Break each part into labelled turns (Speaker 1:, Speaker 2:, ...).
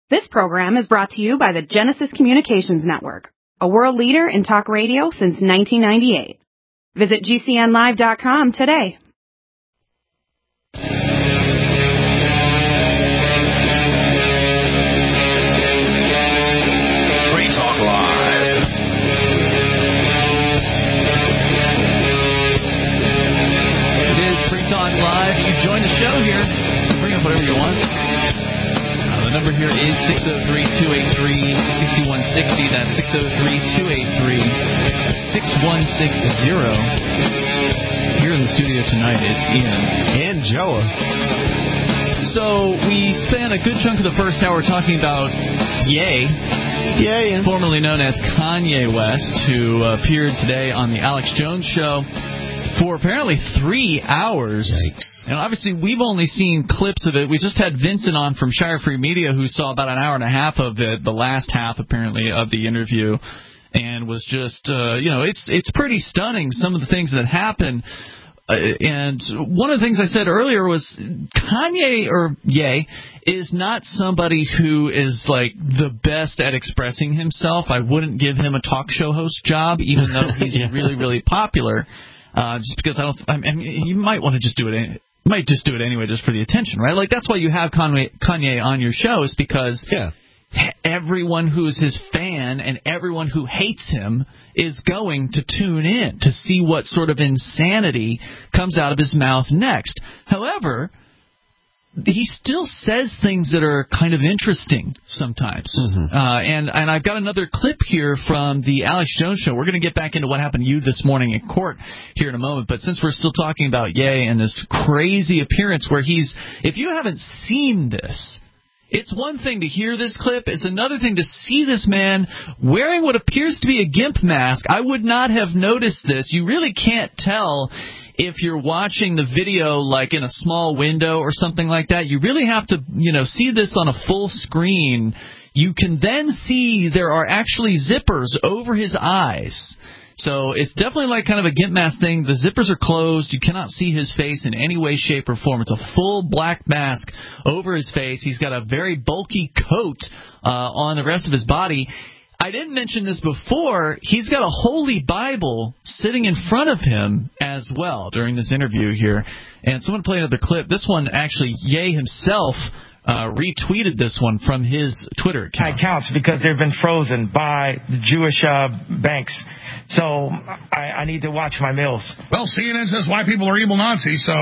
Speaker 1: This program is brought to you by the Genesis Communications Network, a world leader in talk radio since 1998. Visit GCNlive.com today.
Speaker 2: Free Talk Live.
Speaker 3: It is Free Talk Live. You can join the show here. Bring up whatever you want. The number here is 603-283-6160. That's 603-283-6160. Here in the studio tonight, it's Ian.
Speaker 4: And Joa.
Speaker 3: So we spent a good chunk of the first hour talking about Ye, formerly known as Kanye West, who appeared today on the Alex Jones Show for apparently 3 hours.
Speaker 4: Yikes.
Speaker 3: And obviously, we've only seen clips of it. We just had Vincent on from Shire Free Media, who saw about an hour and a half of it, the last half, apparently, of the interview, and was just, it's pretty stunning, some of the things that happen. And one of the things I said earlier was Kanye, or Ye, is not somebody who is, like, the best at expressing himself. I wouldn't give him a talk show host job, even though he's really, really popular. Just because you might want to just do it. Might just do it anyway, just for the attention, right? Like, that's why you have Kanye on your show, is because everyone who's his fan and everyone who hates him is going to tune in to see what sort of insanity comes out of his mouth next. However, he still says things that are kind of interesting sometimes. Mm-hmm. And I've got another clip here from the Alex Jones Show. We're going to get back into what happened to you this morning in court here in a moment. But since we're still talking about Ye and this crazy appearance where if you haven't seen this, it's one thing to hear this clip. It's another thing to see this man wearing what appears to be a GIMP mask. I would not have noticed this. You really can't tell if you're watching the video like in a small window or something like that. You really have to, see this on a full screen. You can then see there are actually zippers over his eyes. So it's definitely like kind of a GIMP mask thing. The zippers are closed. You cannot see his face in any way, shape, or form. It's a full black mask over his face. He's got a very bulky coat on the rest of his body. I didn't mention this before. He's got a Holy Bible sitting in front of him as well during this interview here. And so I'm going to play another clip. This one, actually, Ye himself retweeted this one from his Twitter account.
Speaker 5: Accounts because they've been frozen by the Jewish banks. So I need to watch my meals.
Speaker 6: Well, CNN says white people are evil Nazis, so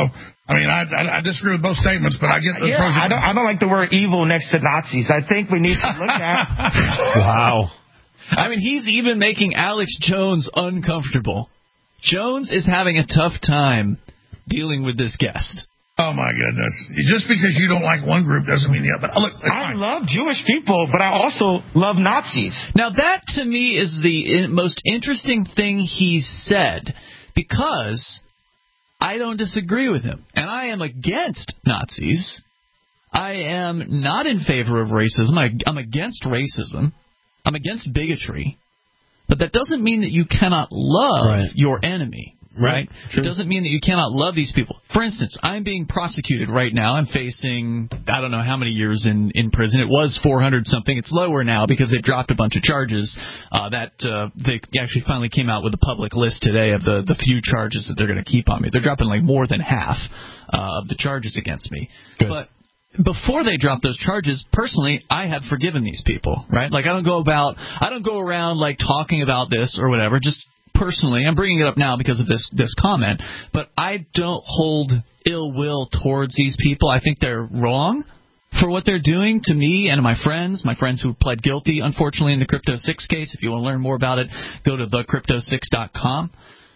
Speaker 6: I disagree with both statements, but I get the frozen.
Speaker 5: I don't like the word evil next to Nazis. I think we need to look at.
Speaker 4: Wow.
Speaker 3: He's even making Alex Jones uncomfortable. Jones is having a tough time dealing with this guest.
Speaker 6: Oh, my goodness. Just because you don't like one group doesn't mean the other. But look,
Speaker 5: I love Jewish people, but I also love Nazis.
Speaker 3: Now, that, to me, is the most interesting thing he said, because I don't disagree with him. And I am against Nazis. I am not in favor of racism. I'm against racism. I'm against bigotry, but that doesn't mean that you cannot love your enemy, right? It doesn't mean that you cannot love these people. For instance, I'm being prosecuted right now. I'm facing, I don't know how many years in prison. It was 400-something. It's lower now because they've dropped a bunch of charges. They actually finally came out with a public list today of the few charges that they're going to keep on me. They're dropping like more than half of the charges against me. Good. But before they drop those charges, personally, I have forgiven these people, right? Like, I don't go around like talking about this or whatever. Just personally, I'm bringing it up now because of this comment, but I don't hold ill will towards these people. I think they're wrong for what they're doing to me and my friends who pled guilty, unfortunately, in the Crypto 6 case. If you want to learn more about it, go to thecrypto6.com.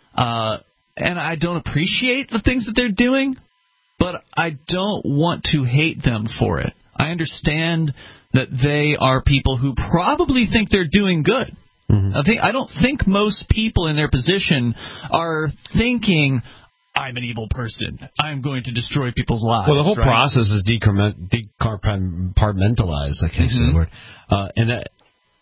Speaker 3: And I don't appreciate the things that they're doing, but I don't want to hate them for it. I understand that they are people who probably think they're doing good. Mm-hmm. I don't think most people in their position are thinking, I'm an evil person. I'm going to destroy people's lives.
Speaker 4: Well, the whole process is decompartmentalized, I can't say the word. And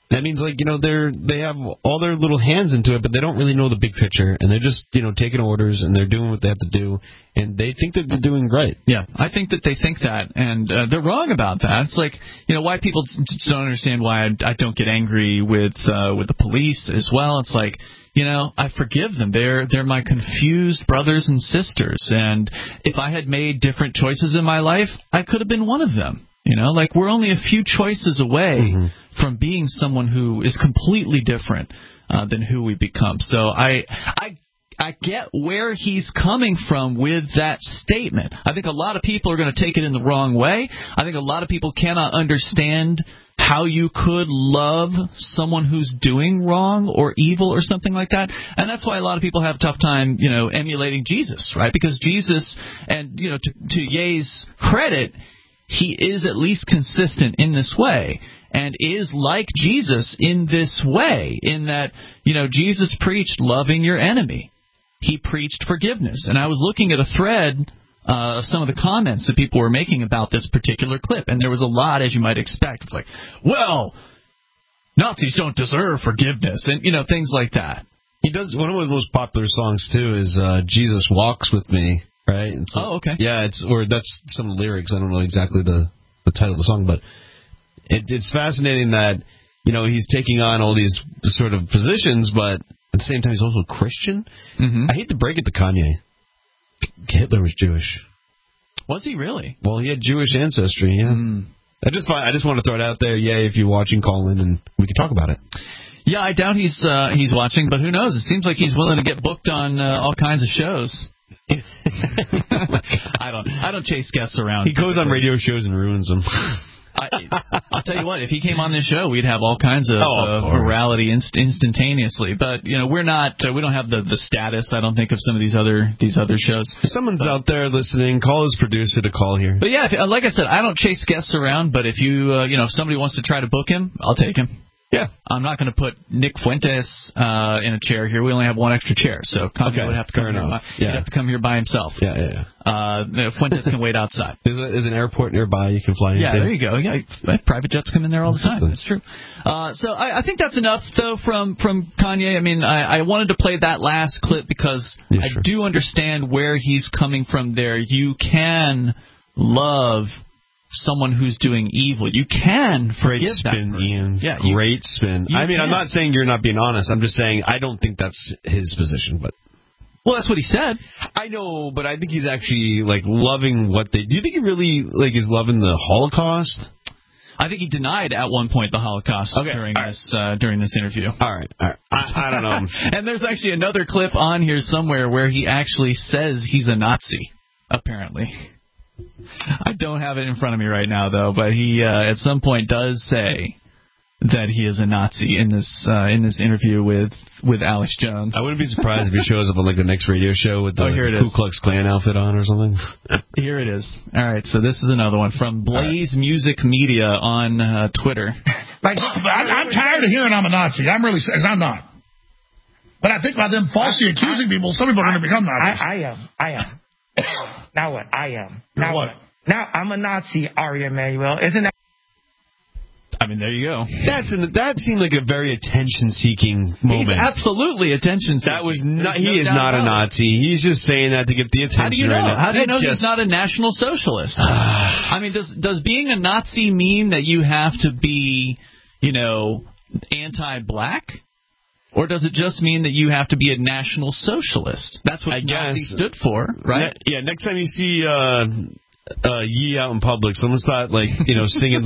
Speaker 4: That means, like, they have all their little hands into it, but they don't really know the big picture, and they're just, taking orders, and they're doing what they have to do, and they think that they're doing great.
Speaker 3: Yeah, I think that they think that, and they're wrong about that. It's like, why people don't understand why I don't get angry with the police as well. It's like, I forgive them. They're my confused brothers and sisters, and if I had made different choices in my life, I could have been one of them. Like, we're only a few choices away from being someone who is completely different than who we become. So I get where he's coming from with that statement. I think a lot of people are going to take it in the wrong way. I think a lot of people cannot understand how you could love someone who's doing wrong or evil or something like that. And that's why a lot of people have a tough time, emulating Jesus, right? Because Jesus, and, to Ye's credit, he is at least consistent in this way and is like Jesus in this way, in that, Jesus preached loving your enemy. He preached forgiveness. And I was looking at a thread of some of the comments that people were making about this particular clip, and there was a lot, as you might expect. It's like, well, Nazis don't deserve forgiveness, and, things like that.
Speaker 4: He does. One of the most popular songs, too, is Jesus Walks With Me. Right?
Speaker 3: Okay.
Speaker 4: Yeah, that's some lyrics. I don't know exactly the title of the song, but it's fascinating that, he's taking on all these sort of positions, but at the same time he's also a Christian. I hate to break it to Kanye. Hitler was Jewish.
Speaker 3: Was he really?
Speaker 4: Well, he had Jewish ancestry, yeah. I just want to throw it out there. Yeah, if you're watching, call in and we can talk about it.
Speaker 3: Yeah, I doubt he's watching, but who knows? It seems like he's willing to get booked on all kinds of shows. I don't chase guests around.
Speaker 4: He goes on radio shows and ruins them.
Speaker 3: I'll tell you what, if he came on this show, we'd have all kinds of virality instantaneously. But we're not. We don't have the status, I don't think, of some of these other shows.
Speaker 4: If someone's out there listening, call his producer to call here.
Speaker 3: But yeah, like I said, I don't chase guests around. But if if somebody wants to try to book him, I'll take him.
Speaker 4: Yeah.
Speaker 3: I'm not going to put Nick Fuentes in a chair here. We only have one extra chair, so Kanye would have to come here. He'd have to come here by himself.
Speaker 4: Yeah.
Speaker 3: Fuentes can wait outside.
Speaker 4: There's an airport nearby. You can fly in.
Speaker 3: Yeah, there you go. Yeah, private jets come in there all the time. That's true. So I think that's enough, though, from Kanye. I mean, I wanted to play that last clip because I do understand where he's coming from there. You can love someone who's doing evil. You can forgive that person.
Speaker 4: Ian.
Speaker 3: Yeah,
Speaker 4: great spin. I mean, I'm not saying you're not being honest. I'm just saying I don't think that's his position. But
Speaker 3: well, that's what he said.
Speaker 4: I know, but I think he's actually loving what they. Do you think he really is loving the Holocaust?
Speaker 3: I think he denied at one point the Holocaust during this interview.
Speaker 4: All right. I don't know.
Speaker 3: And there's actually another clip on here somewhere where he actually says he's a Nazi. Apparently. I don't have it in front of me right now, though, but he at some point does say that he is a Nazi in this interview with Alex Jones.
Speaker 4: I wouldn't be surprised if he shows up on the next radio show with the Ku Klux Klan outfit on or something.
Speaker 3: Here it is. All right, so this is another one from Blaze Music Media on Twitter.
Speaker 6: I'm tired of hearing I'm a Nazi. I'm not. But I think by them falsely accusing people, some people are going to become Nazis.
Speaker 5: I am. Now what? I am. Now
Speaker 6: what?
Speaker 5: Now I'm a Nazi, Ari Emanuel. Isn't that?
Speaker 3: I mean, there you go.
Speaker 4: That seemed like a very attention-seeking moment.
Speaker 3: He's absolutely attention-seeking.
Speaker 4: He is not a Nazi. He's just saying that to get the attention.
Speaker 3: How do you know?
Speaker 4: Right now.
Speaker 3: How do you know he's not a National Socialist? I mean, does being a Nazi mean that you have to be, anti-black? Or does it just mean that you have to be a National Socialist? That's what Nazi stood for, right?
Speaker 4: Next time you see Ye out in public, someone start singing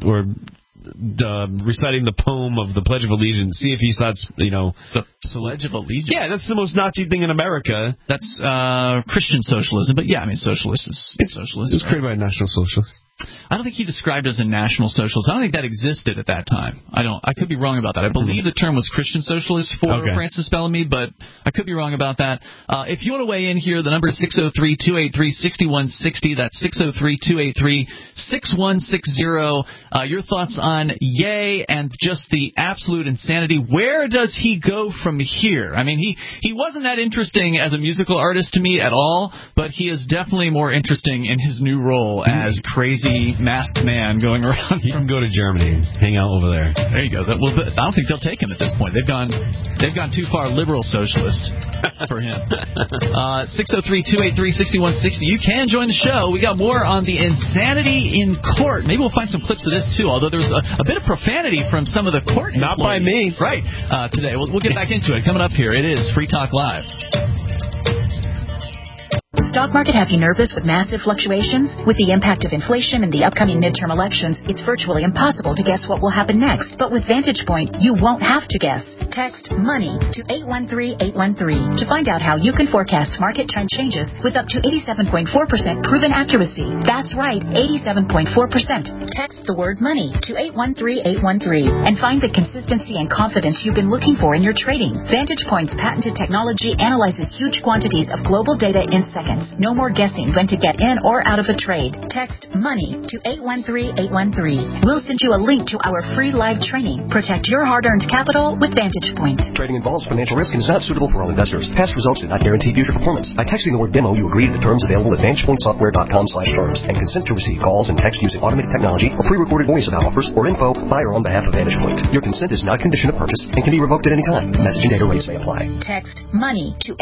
Speaker 4: reciting the poem of the Pledge of Allegiance. See if he starts,
Speaker 3: the Pledge of Allegiance.
Speaker 4: Yeah, that's the most Nazi thing in America.
Speaker 3: That's Christian socialism, but yeah, I mean, socialist is socialist.
Speaker 4: It was created by a National Socialist.
Speaker 3: I don't think he described it as a National Socialist. I don't think that existed at that time. I could be wrong about that. I believe the term was Christian Socialist for Francis Bellamy, but I could be wrong about that. If you want to weigh in here, the number is 603-283-6160. That's 603-283-6160. Your thoughts on Ye and just the absolute insanity. Where does he go from here? I mean, he wasn't that interesting as a musical artist to me at all, but he is definitely more interesting in his new role as crazy sexy masked man going around.
Speaker 4: He can go to Germany and hang out over there.
Speaker 3: There you go. Well, I don't think they'll take him at this point. They've gone too far liberal socialist for him. 603-283-6160. You can join the show. We got more on the insanity in court. Maybe we'll find some clips of this too. Although there's a bit of profanity from some of the court employees. Not by me, right? Today we'll get back into it. Coming up here, it is Free Talk Live.
Speaker 7: The stock market have you nervous with massive fluctuations? With the impact of inflation and the upcoming midterm elections, it's virtually impossible to guess what will happen next. But with Vantage Point, you won't have to guess. Text MONEY to 813-813 to find out how you can forecast market trend changes with up to 87.4% proven accuracy. That's right, 87.4%. Text the word MONEY to 813-813 and find the consistency and confidence you've been looking for in your trading. Vantage Point's patented technology analyzes huge quantities of global data in seconds. No more guessing when to get in or out of a trade. Text MONEY to 813-813. We'll send you a link to our free live training. Protect your hard-earned capital with Vantage Point.
Speaker 8: Trading involves financial risk and is not suitable for all investors. Past results do not guarantee future performance. By texting the word demo, you agree to the terms available at VantagePointSoftware.com/terms and consent to receive calls and text using automated technology or pre-recorded voice about offers or info by or on behalf of Vantage Point. Your consent is not a condition of purchase and can be revoked at any time. Message and data rates may apply.
Speaker 7: Text MONEY to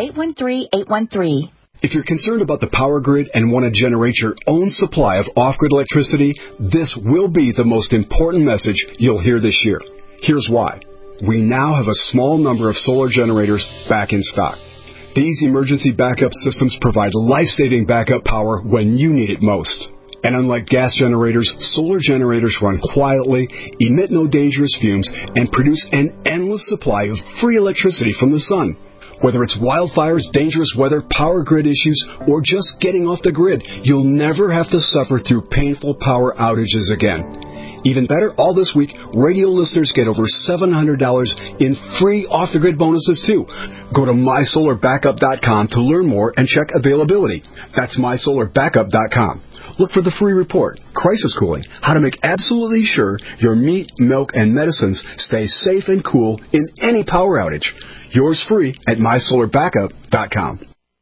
Speaker 7: 813-813.
Speaker 9: If you're concerned about the power grid and want to generate your own supply of off-grid electricity, this will be the most important message you'll hear this year. Here's why. We now have a small number of solar generators back in stock. These emergency backup systems provide life-saving backup power when you need it most. And unlike gas generators, solar generators run quietly, emit no dangerous fumes, and produce an endless supply of free electricity from the sun. Whether it's wildfires, dangerous weather, power grid issues, or just getting off the grid, you'll never have to suffer through painful power outages again. Even better, all this week, radio listeners get over $700 in free off-the-grid bonuses, too. Go to MySolarBackup.com to learn more and check availability. That's MySolarBackup.com. Look for the free report, Crisis Cooling, how to make absolutely sure your meat, milk, and medicines stay safe and cool in any power outage. Yours free at MySolarBackup.com.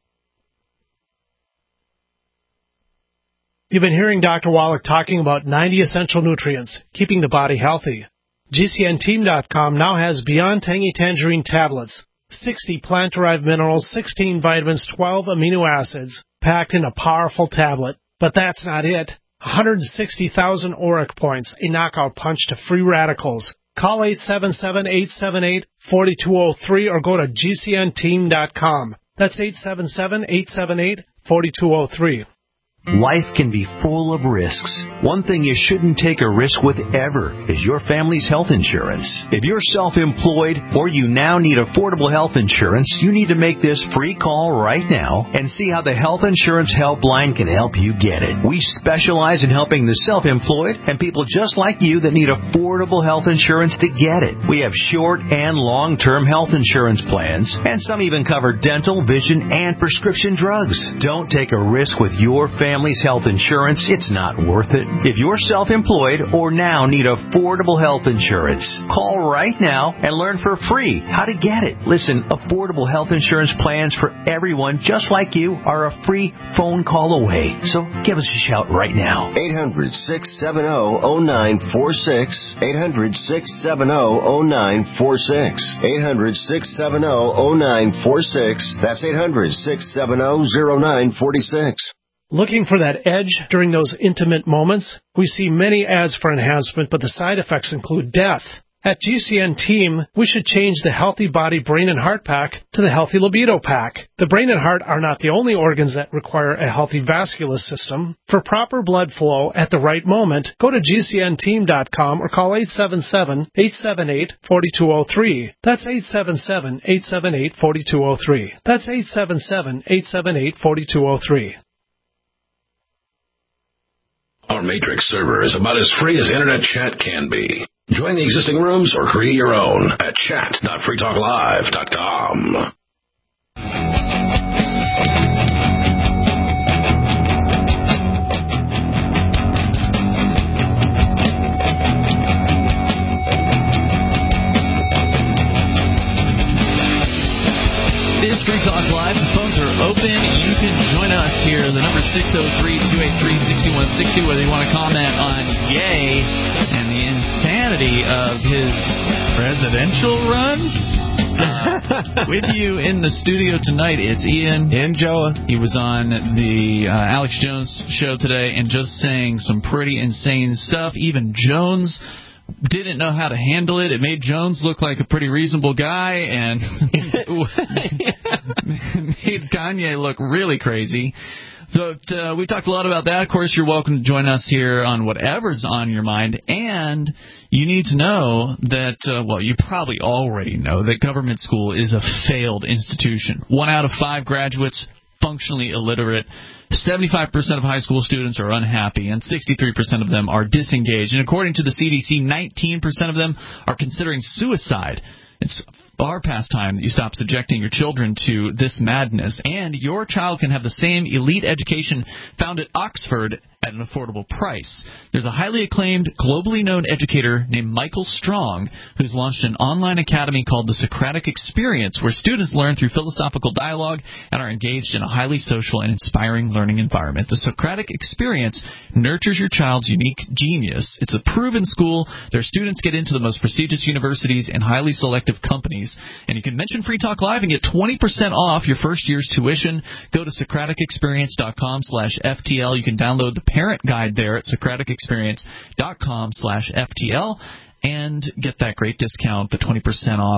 Speaker 10: You've been hearing Dr. Wallach talking about 90 essential nutrients, keeping the body healthy. GCNteam.com now has Beyond Tangy Tangerine tablets, 60 plant-derived minerals, 16 vitamins, 12 amino acids, packed in a powerful tablet. But that's not it. 160,000 auric points, a knockout punch to free radicals. Call 877-878-4203 or go to GCNteam.com. That's 877-878-4203.
Speaker 11: Life can be full of risks. One thing you shouldn't take a risk with ever is your family's health insurance. If you're self-employed or you now need affordable health insurance, you need to make this free call right now and see how the Health Insurance Helpline can help you get it. We specialize in helping the self-employed and people just like you that need affordable health insurance to get it. We have short and long-term health insurance plans, and some even cover dental, vision, and prescription drugs. Don't take a risk with your family's health insurance. It's not worth it. If you're self-employed or now need affordable health insurance, call right now and learn for free how to get it. Listen, affordable health insurance plans for everyone just like you are a free phone call away. So give us a shout right now.
Speaker 8: 800-670-0946. 800-670-0946. 800-670-0946. That's 800-670-0946.
Speaker 10: Looking for that edge during those intimate moments? We see many ads for enhancement, but the side effects include death. At GCN Team, we should change the Healthy Body, Brain, and Heart Pack to the Healthy Libido Pack. The brain and heart are not the only organs that require a healthy vascular system. For proper blood flow at the right moment, go to GCNteam.com or call 877-878-4203. That's 877-878-4203. That's 877-878-4203.
Speaker 2: Our Matrix server is about as free as internet chat can be. Join the existing rooms or create your own at chat.freetalklive.com.
Speaker 3: It is Free Talk Live. The phones are open. You can join us here. The number 603-283-6160, whether you want to comment on Ye and the insanity of his presidential run. With you in the studio tonight, it's Ian
Speaker 4: and Joe.
Speaker 3: He was on the Alex Jones show today and just saying some pretty insane stuff. Even Jones didn't know how to handle it. It made Jones look like a pretty reasonable guy and made Kanye look really crazy. So we talked a lot about that. Of course, you're welcome to join us here on whatever's on your mind. And you need to know that, well, you probably already know that government school is a failed institution. 1 out of 5 graduates functionally illiterate. 75% of high school students are unhappy, and 63% of them are disengaged. And according to the CDC, 19% of them are considering suicide. It's far past time that you stop subjecting your children to this madness, and your child can have the same elite education found at Oxford at an affordable price. There's a highly acclaimed, globally known educator named Michael Strong who's launched an online academy called the Socratic Experience, where students learn through philosophical dialogue and are engaged in a highly social and inspiring learning environment. The Socratic Experience nurtures your child's unique genius. It's a proven school. Their students get into the most prestigious universities and highly selective companies. And you can mention Free Talk Live and get 20% off your first year's tuition. Go to SocraticExperience.com/FTL. You can download the parent guide there at SocraticExperience.com/FTL and get that great discount, the 20% off.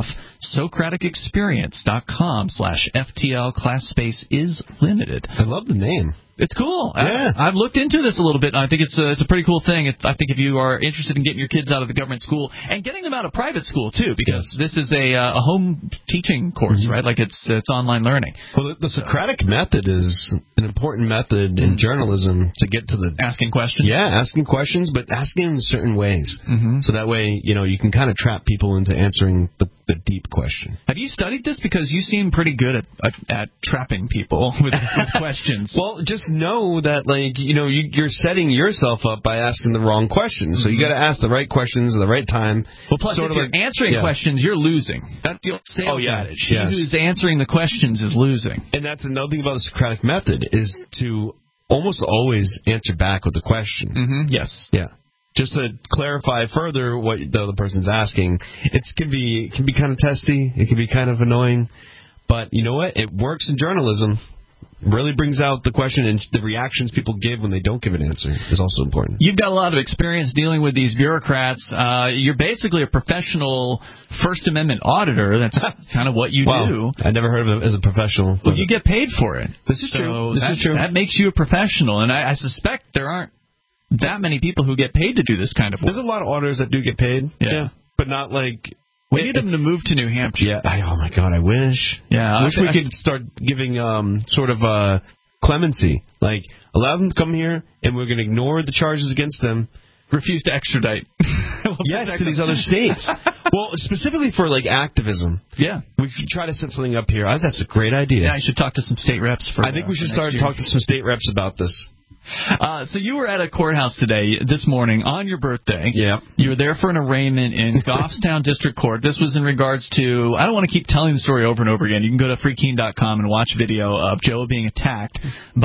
Speaker 3: SocraticExperience.com/FTL. Class space is limited.
Speaker 4: I love the name.
Speaker 3: It's cool.
Speaker 4: Yeah.
Speaker 3: I've looked into this a little bit, and I think it's a pretty cool thing. I think if you are interested in getting your kids out of the government school and getting them out of private school, too, because this is a home teaching course, right? Like it's online learning.
Speaker 4: Well, the Socratic method is an important method in journalism to get to the...
Speaker 3: Asking questions?
Speaker 4: Yeah, asking questions, but asking in certain ways. So that way, you can kind of trap people into answering the deep question.
Speaker 3: Have you studied this? Because you seem pretty good at trapping people with questions.
Speaker 4: Well, just know that, you're setting yourself up by asking the wrong questions. So you got to ask the right questions at the right time.
Speaker 3: Well, plus, if you're answering questions, you're losing. That's the old sales adage. He who's answering the questions is losing.
Speaker 4: And that's another thing about the Socratic method, is to almost always answer back with a question.
Speaker 3: Yes.
Speaker 4: Yeah. Just to clarify further what the other person's asking, it can be kind of testy. It can be kind of annoying. But you know what? It works in journalism. Really brings out the question, and the reactions people give when they don't give an answer is also important.
Speaker 3: You've got a lot of experience dealing with these bureaucrats. You're basically a professional First Amendment auditor. That's kind of what you do.
Speaker 4: I never heard of it as a professional.
Speaker 3: Well, you get paid for it.
Speaker 4: This is true. This is true.
Speaker 3: That makes you a professional, and I suspect there aren't that many people who get paid to do this kind of work.
Speaker 4: There's a lot of auditors that do get paid. Yeah. But not like...
Speaker 3: We need them to move to New Hampshire.
Speaker 4: Yeah. Oh, my God, I wish.
Speaker 3: Yeah.
Speaker 4: I wish we could start giving sort of clemency. Like, allow them to come here, and we're going to ignore the charges against them.
Speaker 3: Refuse to extradite.
Speaker 4: Yes, to these other states. Well, specifically for, activism.
Speaker 3: Yeah.
Speaker 4: We should try to set something up here. That's a great idea.
Speaker 3: Yeah, I should talk to some state reps for
Speaker 4: I think we should start to talk to some state reps about this.
Speaker 3: So you were at a courthouse today, this morning, on your birthday.
Speaker 4: Yeah.
Speaker 3: You were there for an arraignment in Goffstown District Court. This was in regards to, I don't want to keep telling the story over and over again. You can go to freekeen.com and watch video of Joe being attacked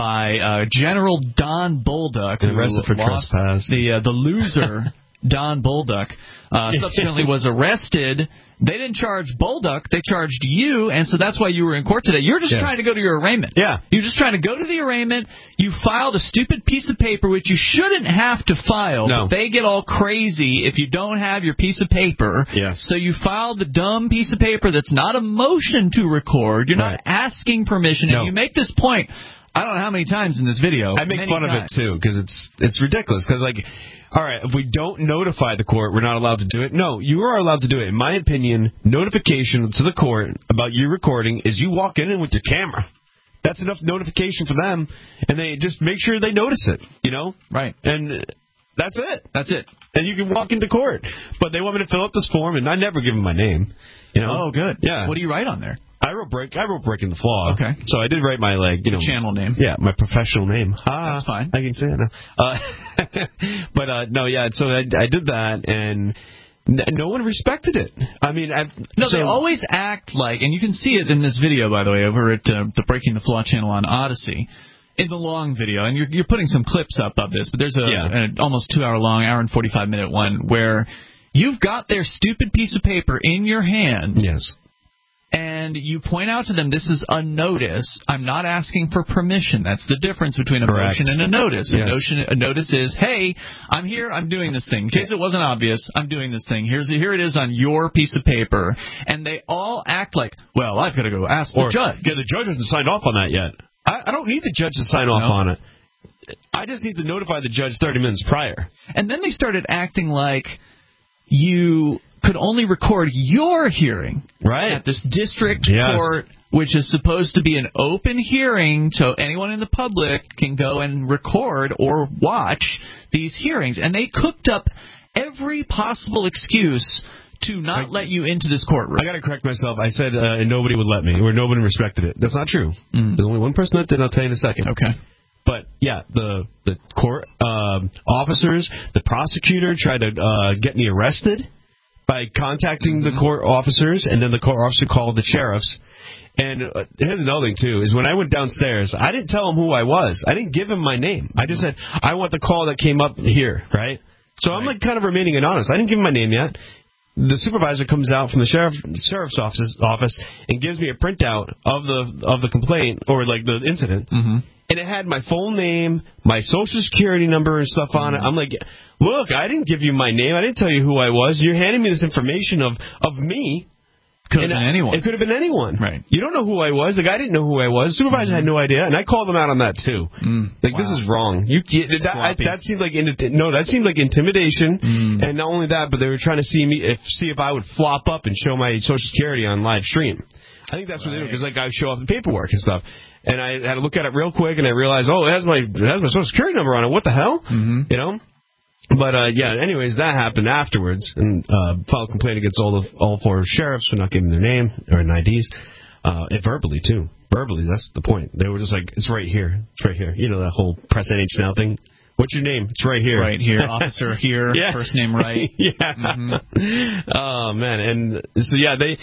Speaker 3: by General Don Bolduc, who
Speaker 4: arrested for
Speaker 3: lost
Speaker 4: trespass.
Speaker 3: The loser, Don Bolduc, subsequently was arrested. They didn't charge Bolduc, they charged you, and so that's why you were in court today. You're just trying to go to your arraignment.
Speaker 4: Yeah.
Speaker 3: You're just trying to go to the arraignment. You filed a stupid piece of paper, which you shouldn't have to file.
Speaker 4: No.
Speaker 3: But they get all crazy if you don't have your piece of paper.
Speaker 4: Yes.
Speaker 3: So you filed the dumb piece of paper that's not a motion to record. You're not asking permission.
Speaker 4: No.
Speaker 3: And you make this point, I don't know how many times in this video.
Speaker 4: I make fun of it, too, because it's ridiculous. Because, all right, if we don't notify the court, we're not allowed to do it. No, you are allowed to do it. In my opinion, notification to the court about you recording is you walk in with your camera. That's enough notification for them, and they just make sure they notice it,
Speaker 3: Right.
Speaker 4: And that's it.
Speaker 3: That's it.
Speaker 4: And you can walk into court. But they want me to fill out this form, and I never give them my name.
Speaker 3: Oh, good.
Speaker 4: Yeah.
Speaker 3: What do you write on there?
Speaker 4: I wrote breaking the flaw.
Speaker 3: Okay.
Speaker 4: So I did write my
Speaker 3: channel name.
Speaker 4: Yeah, my professional name.
Speaker 3: That's fine.
Speaker 4: I can say it now. But no, yeah. So I did that, and No one respected it. I mean,
Speaker 3: they always act like, and you can see it in this video, by the way, over at the Breaking the Flaw channel on Odyssey. In the long video, and you're putting some clips up of this, but there's an almost 2 hour long, hour and 45 minute one where you've got their stupid piece of paper in your hand.
Speaker 4: Yes.
Speaker 3: And you point out to them, this is a notice. I'm not asking for permission. That's the difference between a motion and a notice.
Speaker 4: Yes.
Speaker 3: A notice is, hey, I'm here, I'm doing this thing. In case it wasn't obvious, I'm doing this thing. Here it is on your piece of paper. And they all act like, well, I've got to go ask the judge.
Speaker 4: Yeah, the judge hasn't signed off on that yet. I don't need the judge to sign off on it. I just need to notify the judge 30 minutes prior.
Speaker 3: And then they started acting like you could only record your hearing at this district court, which is supposed to be an open hearing so anyone in the public can go and record or watch these hearings. And they cooked up every possible excuse to not let you into this courtroom.
Speaker 4: I got to correct myself. I said nobody would let me, or nobody respected it. That's not true. There's only one person that did. I'll tell you in a second.
Speaker 3: Okay.
Speaker 4: But, yeah, the court officers, the prosecutor tried to get me arrested by contacting the court officers, and then the court officer called the sheriffs. And here's another thing, too, is when I went downstairs, I didn't tell him who I was. I didn't give him my name. I just said, I want the call that came up here, right? So I'm kind of remaining anonymous. I didn't give him my name yet. The supervisor comes out from the sheriff's office and gives me a printout of the complaint or like the incident, and it had my full name, my social security number, and stuff on it. I'm like, look, I didn't give you my name. I didn't tell you who I was. You're handing me this information of me.
Speaker 3: Could have been anyone.
Speaker 4: It could have been anyone.
Speaker 3: Right.
Speaker 4: You don't know who I was. The guy didn't know who I was. The supervisor had no idea, and I called them out on that too. This is wrong. That seemed like that seemed like intimidation, and not only that, but they were trying to see if I would flop up and show my social security on live stream. I think that's what they do, because I would show off the paperwork and stuff. And I had to look at it real quick, and I realized, it has my social security number on it. What the hell? You know. But, anyways, that happened afterwards, and filed a complaint against all four sheriffs for not giving their name or IDs, verbally, too. Verbally, that's the point. They were just like, it's right here. It's right here. You know, that whole press NH now thing. What's your name? It's right here.
Speaker 3: Right here. Officer here. First name right.
Speaker 4: Oh, man. And so,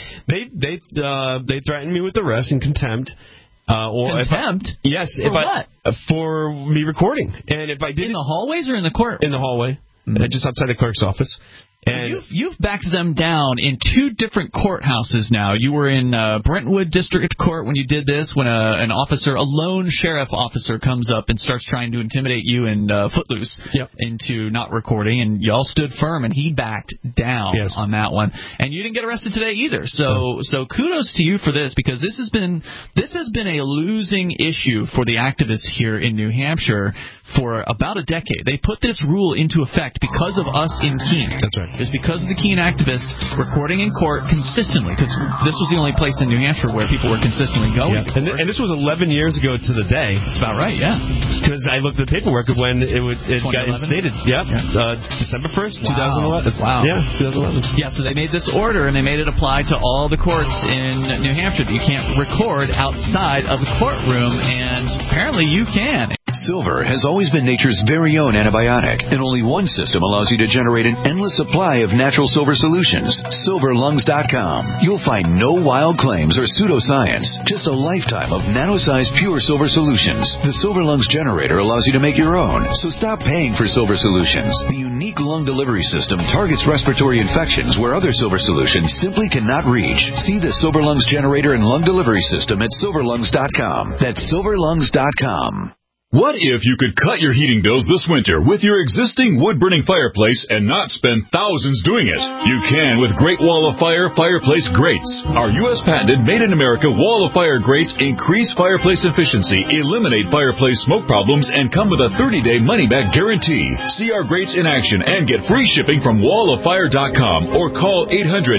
Speaker 4: they threatened me with arrest and contempt.
Speaker 3: Contempt?
Speaker 4: For me recording. And if I did
Speaker 3: in the hallways or in the court?
Speaker 4: In the hallway, just outside the clerk's office. And
Speaker 3: you've backed them down in two different courthouses now. You were in Brentwood District Court when you did this, when a lone sheriff officer comes up and starts trying to intimidate you and Footloose into not recording, and y'all stood firm, and he backed down on that one. And you didn't get arrested today either. So kudos to you for this, because this has been a losing issue for the activists here in New Hampshire for about a decade. They put this rule into effect because of us in Keene.
Speaker 4: That's right.
Speaker 3: It's because of the Keene activists recording in court consistently, because this was the only place in New Hampshire where people were consistently going.
Speaker 4: Yeah. And this was 11 years ago to the day.
Speaker 3: That's about right, yeah.
Speaker 4: Because I looked at the paperwork of when it got instated. December 1st, 2011.
Speaker 3: Wow.
Speaker 4: Yeah, 2011.
Speaker 3: Yeah, so they made this order, and they made it apply to all the courts in New Hampshire. You can't record outside of the courtroom, and apparently you can.
Speaker 11: Silver has always been nature's very own antibiotic, and only one system allows you to generate an endless supply of natural silver solutions. SilverLungs.com. You'll find no wild claims or pseudoscience, just a lifetime of nano-sized pure silver solutions. The Silver Lungs generator allows you to make your own, so stop paying for silver solutions. The unique lung delivery system targets respiratory infections where other silver solutions simply cannot reach. See the Silver Lungs generator and lung delivery system at SilverLungs.com. That's SilverLungs.com.
Speaker 12: What if you could cut your heating bills this winter with your existing wood-burning fireplace and not spend thousands doing it? You can with Great Wall of Fire fireplace grates. Our U.S. patented made-in-America Wall of Fire grates increase fireplace efficiency, eliminate fireplace smoke problems, and come with a 30-day money-back guarantee. See our grates in action and get free shipping from walloffire.com or call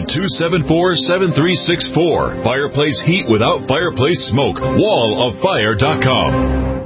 Speaker 12: 800-274-7364. Fireplace heat without fireplace smoke. walloffire.com.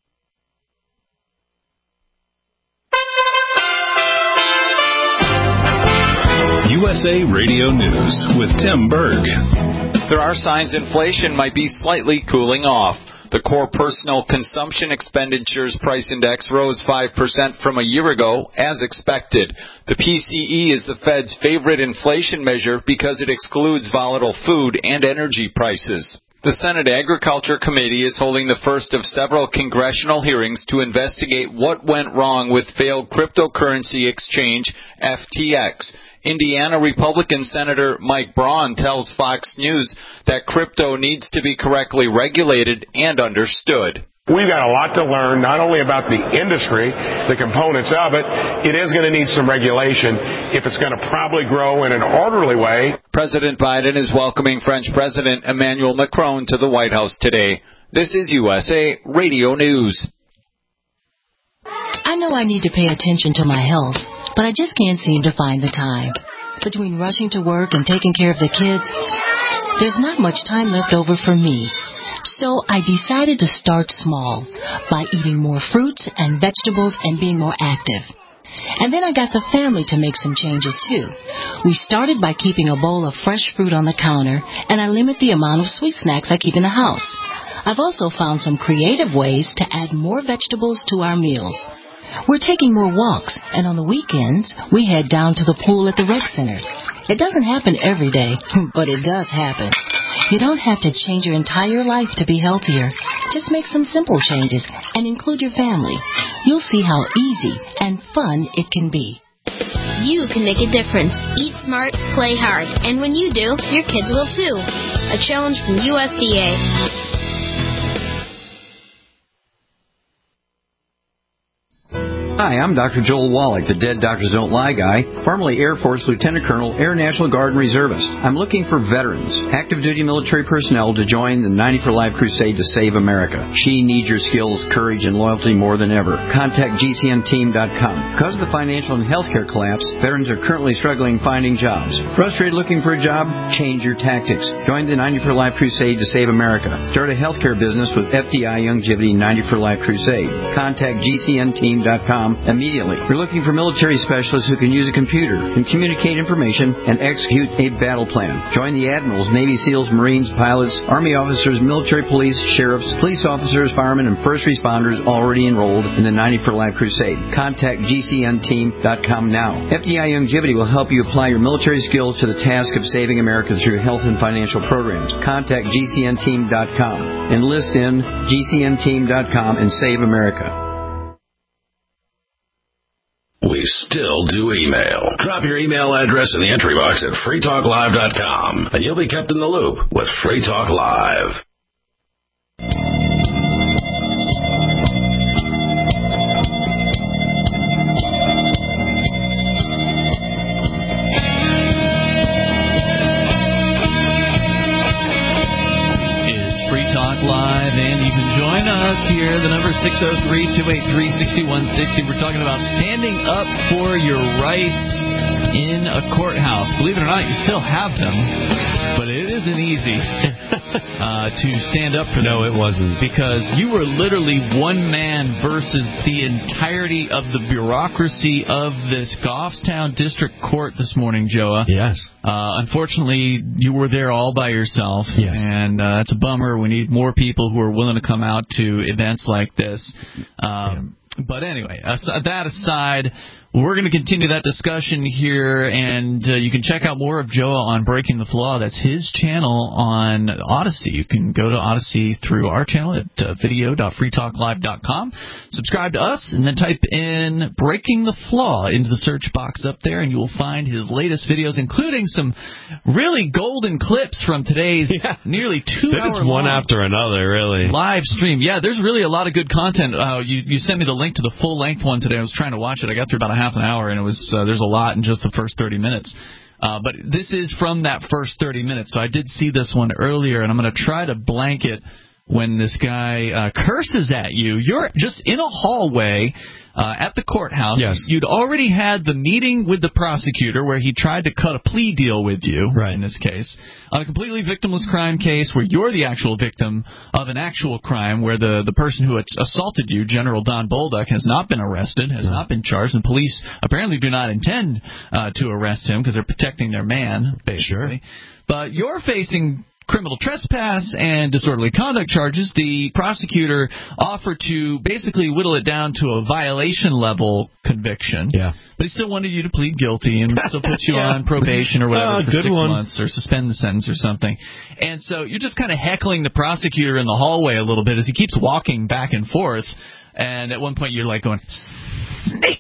Speaker 12: USA Radio News with Tim Berg.
Speaker 13: There are signs inflation might be slightly cooling off. The core personal consumption expenditures price index rose 5% from a year ago, as expected. The PCE is the Fed's favorite inflation measure because it excludes volatile food and energy prices. The Senate Agriculture Committee is holding the first of several congressional hearings to investigate what went wrong with failed cryptocurrency exchange FTX. Indiana Republican Senator Mike Braun tells Fox News that crypto needs to be correctly regulated and understood.
Speaker 14: We've got a lot to learn, not only about the industry, the components of it. It is going to need some regulation if it's going to probably grow in an orderly way.
Speaker 13: President Biden is welcoming French President Emmanuel Macron to the White House today. This is USA Radio News.
Speaker 15: I know I need to pay attention to my health, but I just can't seem to find the time. Between rushing to work and taking care of the kids, there's not much time left over for me. So I decided to start small by eating more fruits and vegetables and being more active. And then I got the family to make some changes too. We started by keeping a bowl of fresh fruit on the counter, and I limit the amount of sweet snacks I keep in the house. I've also found some creative ways to add more vegetables to our meals. We're taking more walks, and on the weekends, we head down to the pool at the rec center. It doesn't happen every day, but it does happen. You don't have to change your entire life to be healthier. Just make some simple changes and include your family. You'll see how easy and fun it can be.
Speaker 16: You can make a difference. Eat smart, play hard. And when you do, your kids will too. A challenge from USDA.
Speaker 17: Hi, I'm Dr. Joel Wallach, the Dead Doctors Don't Lie guy, formerly Air Force Lieutenant Colonel, Air National Guard and Reservist. I'm looking for veterans, active duty military personnel to join the 90 for Life crusade to save America. She needs your skills, courage, and loyalty more than ever. Contact GCNteam.com. Because of the financial and healthcare collapse, veterans are currently struggling finding jobs. Frustrated looking for a job? Change your tactics. Join the 90 for Life crusade to save America. Start a healthcare business with FDI Youngevity 90 for Life crusade. Contact GCNteam.com immediately. We're looking for military specialists who can use a computer, can communicate information, and execute a battle plan. Join the admirals, Navy SEALs, Marines, pilots, Army officers, military police, sheriffs, police officers, firemen, and first responders already enrolled in the 90 for Life crusade. Contact GCNteam.com now. FDI Youngevity will help you apply your military skills to the task of saving America through health and financial programs. Contact GCNteam.com. Enlist in GCNteam.com and save America.
Speaker 2: We still do email. Drop your email address in the entry box at freetalklive.com, and you'll be kept in the loop with Free Talk Live.
Speaker 3: Live, and you can join us here. The number is 603-283-6160. We're talking about standing up for your rights in a courthouse. Believe it or not, you still have them, but it isn't easy to stand up for them.
Speaker 4: No, it wasn't.
Speaker 3: Because you were literally one man versus the entirety of the bureaucracy of this Goffstown District Court this morning, Joa.
Speaker 4: Yes.
Speaker 3: Unfortunately, you were there all by yourself.
Speaker 4: Yes.
Speaker 3: And that's a bummer. We need more people who are willing to come out to events like this. But anyway, that aside, we're going to continue that discussion here, and you can check out more of Joa on Breaking the Flaw. That's his channel on Odyssey. You can go to Odyssey through our channel at video.freetalklive.com. Subscribe to us, and then type in Breaking the Flaw into the search box up there, and you will find his latest videos, including some really golden clips from today's nearly 2 hour
Speaker 4: They're just one after another, really.
Speaker 3: Live stream. Yeah, there's really a lot of good content. You sent me the link to the full-length one today. I was trying to watch it. I got through about a half an hour, and it was there's a lot in just the first 30 minutes. But this is from that first 30 minutes, so I did see this one earlier, and I'm going to try to blank it when this guy curses at you. You're just in a hallway at the courthouse.
Speaker 4: Yes.
Speaker 3: You'd already had the meeting with the prosecutor where he tried to cut a plea deal with you, in this case, on a completely victimless crime case where you're the actual victim of an actual crime where the person who assaulted you, General Don Bolduc, has not been arrested, has not been charged, and police apparently do not intend to arrest him because they're protecting their man, basically.
Speaker 4: Sure.
Speaker 3: But you're facing criminal trespass and disorderly conduct charges, the prosecutor offered to basically whittle it down to a violation level conviction.
Speaker 4: Yeah.
Speaker 3: But he still wanted you to plead guilty and still put you on probation or whatever for 6 months or suspend the sentence or something. And so you're just kind of heckling the prosecutor in the hallway a little bit as he keeps walking back and forth. And at one point you're like going, snake!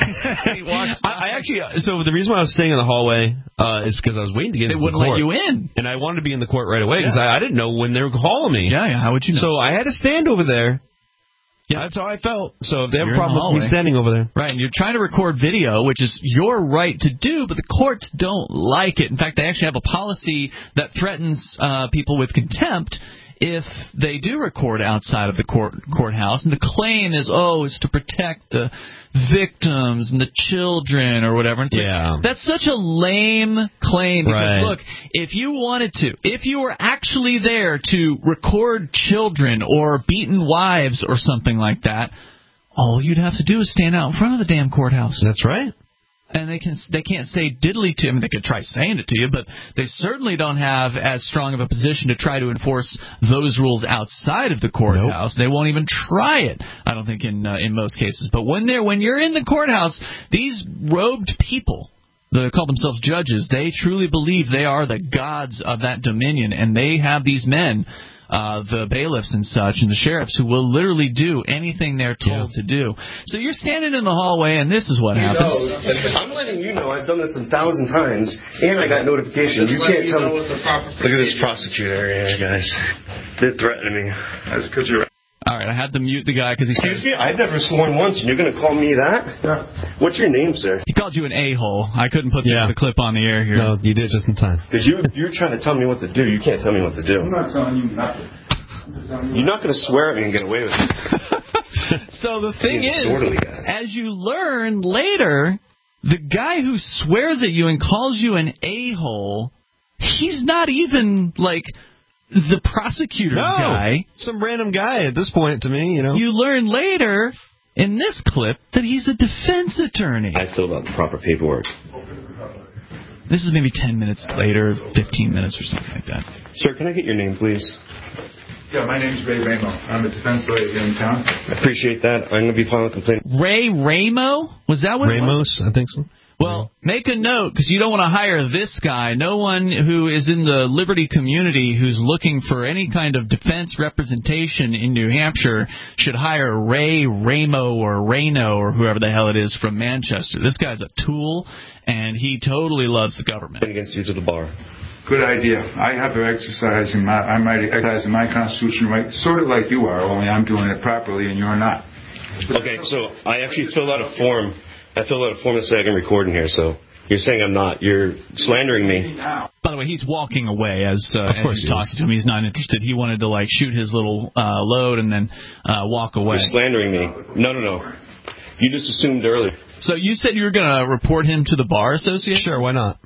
Speaker 3: He walks by.
Speaker 4: So the reason why I was staying in the hallway is because I was waiting to get into the court.
Speaker 3: They wouldn't let you in.
Speaker 4: And I wanted to be in the court right away because I didn't know when they were calling me.
Speaker 3: Yeah, how would you know?
Speaker 4: So I had to stand over there. Yeah, that's how I felt. So if they have a problem with me standing over there.
Speaker 3: Right, and you're trying to record video, which is your right to do, but the courts don't like it. In fact, they actually have a policy that threatens people with contempt if they do record outside of the courthouse. And the claim is, it's to protect the victims and the children or whatever. And that's such a lame claim because, look, if you wanted to, if you were actually there to record children or beaten wives or something like that, all you'd have to do is stand out in front of the damn courthouse.
Speaker 4: That's right.
Speaker 3: And they can't say diddly to you. I mean, they could try saying it to you, but they certainly don't have as strong of a position to try to enforce those rules outside of the courthouse. Nope. They won't even try it, I don't think, in most cases. But when you're in the courthouse, these robed people, they call themselves judges, they truly believe they are the gods of that dominion, and they have these men, the bailiffs and such, and the sheriffs who will literally do anything they're told to do. So you're standing in the hallway, and this is what happens.
Speaker 18: I'm letting you know I've done this 1,000 times, and I got notifications. You can't tell me. Look at this prosecutor here, guys. They're threatening me. That's because you're.
Speaker 3: All right, I had to mute the guy because he said...
Speaker 18: Excuse me, I've never sworn once, and you're going to call me that? Yeah. What's your name, sir?
Speaker 3: He called you an a-hole. I couldn't put the clip on the air here.
Speaker 4: No, you did just in time.
Speaker 18: Because you're trying to tell me what to do. You can't tell me what to do. I'm not telling you nothing. You're not going to swear at me and get away with it.
Speaker 3: So the thing is, as you learn later, the guy who swears at you and calls you an a-hole, he's not even, like... the prosecutor's guy.
Speaker 4: Some random guy at this point to me, you know.
Speaker 3: You learn later in this clip that he's a defense attorney.
Speaker 18: I filled out the proper paperwork.
Speaker 3: This is maybe 10 minutes later, 15 minutes or something like that.
Speaker 18: Sir, can I get your name, please?
Speaker 19: Yeah, my name's Ray Ramo. I'm a defense lawyer here in town.
Speaker 18: I appreciate that. I'm going to be filing a complaint.
Speaker 3: Ray Ramo? Was that what
Speaker 4: Ramos,
Speaker 3: it was?
Speaker 4: I think so.
Speaker 3: Well, make a note, because you don't want to hire this guy. No one who is in the Liberty community who's looking for any kind of defense representation in New Hampshire should hire Ray Ramo or Reno or whoever the hell it is from Manchester. This guy's a tool, and he totally loves the government.
Speaker 18: Against you to the bar.
Speaker 19: Good idea. I have to exercise my constitutional right, sort of like you are, only I'm doing it properly and you're not.
Speaker 18: Okay, so I actually filled out a form. I filled out a form that said I can record in here, so you're saying I'm not. You're slandering me.
Speaker 3: By the way, he's walking away as you're talking to him. He's not interested. He wanted to, shoot his little load and then walk away.
Speaker 18: You're slandering me. No. You just assumed earlier.
Speaker 3: So you said you were going to report him to the Bar Association?
Speaker 4: Sure, why not?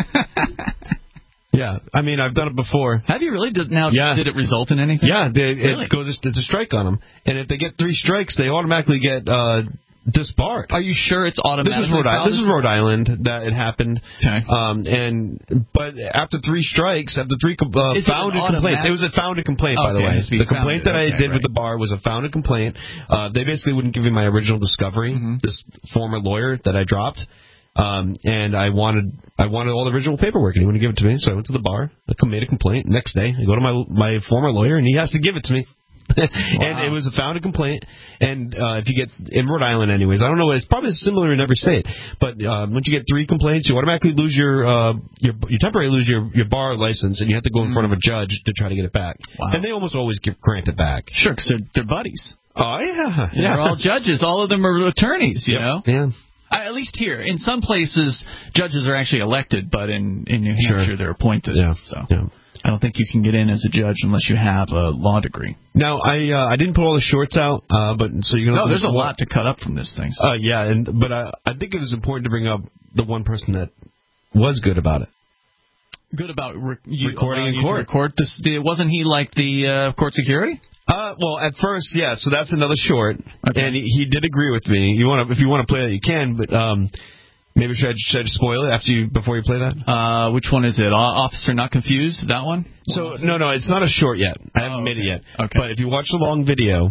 Speaker 4: Yeah, I mean, I've done it before.
Speaker 3: Have you really? Did it result in anything?
Speaker 4: Yeah, it's a strike on them. And if they get 3 strikes, they automatically get... disbarred.
Speaker 3: Are you sure it's automatic?
Speaker 4: This is Rhode Island that it happened.
Speaker 3: Okay.
Speaker 4: But after 3 strikes, after 3 founded complaints, it was a founded complaint, by the way. The complaint that I did with the bar was a founded complaint. They basically wouldn't give me my original discovery. This former lawyer that I dropped, and I wanted all the original paperwork, and he wouldn't give it to me. So I went to the bar, I made a complaint. Next day, I go to my former lawyer, and he has to give it to me. And it was a founded complaint, and if you get in Rhode Island, anyways, I don't know. It's probably similar in every state, but once you get 3 complaints, you automatically lose you temporarily lose your bar license, and you have to go in front of a judge to try to get it back. Wow. And they almost always grant it back.
Speaker 3: Sure, because they're buddies.
Speaker 4: Oh yeah,
Speaker 3: they're all judges. All of them are attorneys. You know.
Speaker 4: Yeah.
Speaker 3: At least here, in some places, judges are actually elected, but in New Hampshire, they're appointed.
Speaker 4: Yeah.
Speaker 3: So. Yeah. I don't think you can get in as a judge unless you have a law degree.
Speaker 4: Now, I didn't put all the shorts out, but so you're gonna.
Speaker 3: No, there's a lot to cut up from this thing. So.
Speaker 4: Yeah, but I think it was important to bring up the one person that was good about it.
Speaker 3: Good about
Speaker 4: recording in court.
Speaker 3: Record this. Wasn't he like the court security?
Speaker 4: Well, at first, yeah. So that's another short, and he did agree with me. If you want to play it, you can, but. Maybe should I spoil it before you play that?
Speaker 3: Which one is it? Officer Not Confused? That one?
Speaker 4: So no, it's not a short yet. I haven't made it yet.
Speaker 3: Okay.
Speaker 4: But if you watch the long video,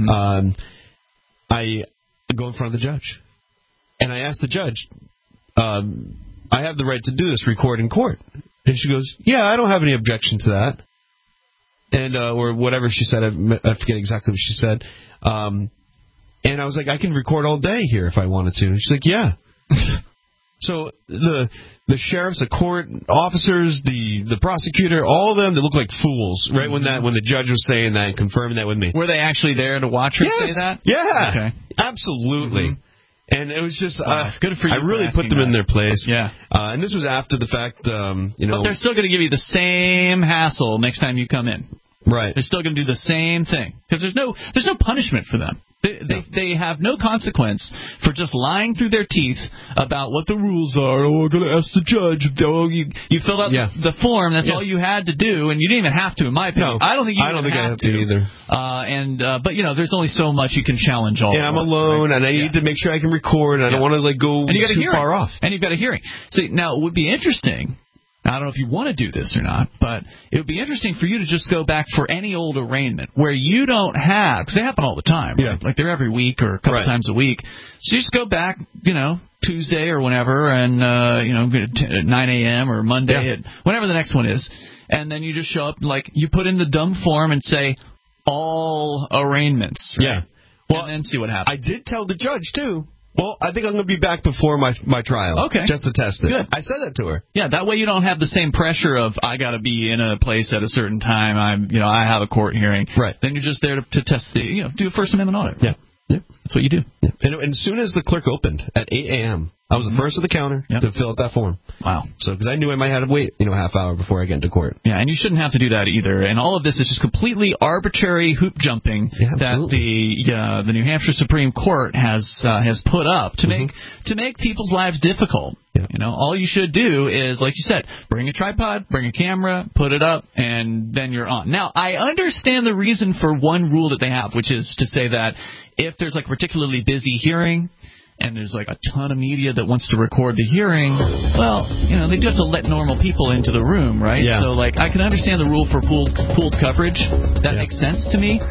Speaker 4: I go in front of the judge, and I ask the judge, I have the right to do this, record in court. And she goes, yeah, I don't have any objection to that. And or whatever she said, I forget exactly what she said. And I was like, I can record all day here if I wanted to. And she's like, yeah. So the sheriffs, the court officers, the prosecutor, all of them, they look like fools, right? When the judge was saying that and confirming that with me.
Speaker 3: Were they actually there to watch her say that?
Speaker 4: Yeah.
Speaker 3: Okay.
Speaker 4: Absolutely. And it was just
Speaker 3: good for you.
Speaker 4: I really put them in their place.
Speaker 3: Yeah.
Speaker 4: And this was after the fact,
Speaker 3: But they're still going to give you the same hassle next time you come in.
Speaker 4: Right.
Speaker 3: They're still going to do the same thing because there's no punishment for them. They have no consequence for just lying through their teeth about what the rules are. Oh, I'm going to ask the judge. Oh, you filled out the form. That's all you had to do, and you didn't even have to, in my opinion.
Speaker 4: No,
Speaker 3: I don't think
Speaker 4: I have to either.
Speaker 3: But there's only so much you can challenge all.
Speaker 4: Yeah, I'm alone, and I need to make sure I can record. And I don't want to go too far off.
Speaker 3: And you've got a hearing. See, now it would be interesting. I don't know if you want to do this or not, but it would be interesting for you to just go back for any old arraignment where you don't have, because they happen all the time, right? Like they're every week or a couple times a week. So you just go back, Tuesday or whenever, and, at 9 a.m. or Monday, at whenever the next one is, and then you just show up, like, you put in the dumb form and say, all arraignments, right? Yeah. Well, and then see what happens.
Speaker 4: I did tell the judge, too. Well, I think I'm going to be back before my trial.
Speaker 3: Okay.
Speaker 4: Just to test it.
Speaker 3: Good.
Speaker 4: I said that to her.
Speaker 3: Yeah, that way you don't have the same pressure of, I got to be in a place at a certain time. I have a court hearing.
Speaker 4: Right.
Speaker 3: Then you're just there to test do a First Amendment audit.
Speaker 4: Yeah. Yeah.
Speaker 3: That's what you do.
Speaker 4: Yeah. And as soon as the clerk opened at 8 a.m., I was the first at the counter to fill out that form.
Speaker 3: Wow.
Speaker 4: So, because I knew I might have to wait, a half hour before I get into court.
Speaker 3: Yeah, and you shouldn't have to do that either. And all of this is just completely arbitrary hoop jumping that the New Hampshire Supreme Court has put up to make people's lives difficult. Yeah. All you should do is, like you said, bring a tripod, bring a camera, put it up, and then you're on. Now, I understand the reason for one rule that they have, which is to say that if there's like a particularly busy hearing, and there's like a ton of media that wants to record the hearing, well, they do have to let normal people into the room, right?
Speaker 4: Yeah.
Speaker 3: So, I can understand the rule for pooled coverage. That makes sense to me.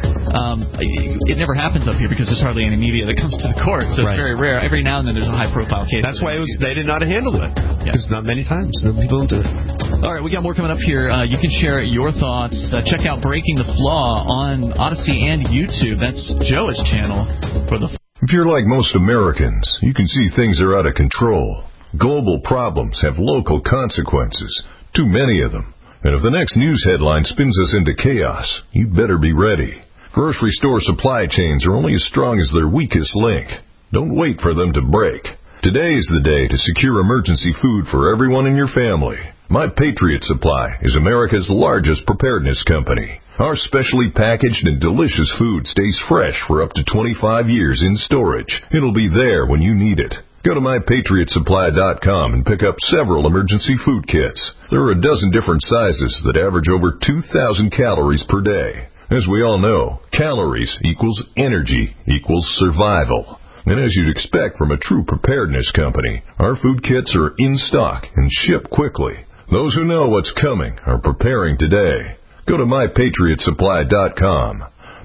Speaker 3: It never happens up here because there's hardly any media that comes to the court, so it's very rare. Every now and then there's a high-profile case.
Speaker 4: That's why they did not handle it. Because not many times people don't do it.
Speaker 3: All right, we got more coming up here. You can share your thoughts. Check out Breaking the Flaw on Odyssey and YouTube. That's Joe's channel for the.
Speaker 20: If you're like most Americans, you can see things are out of control. Global problems have local consequences, too many of them. And if the next news headline spins us into chaos, you'd better be ready. Grocery store supply chains are only as strong as their weakest link. Don't wait for them to break. Today is the day to secure emergency food for everyone in your family. My Patriot Supply is America's largest preparedness company. Our specially packaged and delicious food stays fresh for up to 25 years in storage. It'll be there when you need it. Go to MyPatriotSupply.com and pick up several emergency food kits. There are a dozen different sizes that average over 2,000 calories per day. As we all know, calories equals energy equals survival. And as you'd expect from a true preparedness company, our food kits are in stock and ship quickly. Those who know what's coming are preparing today. Go to MyPatriotSupply.com.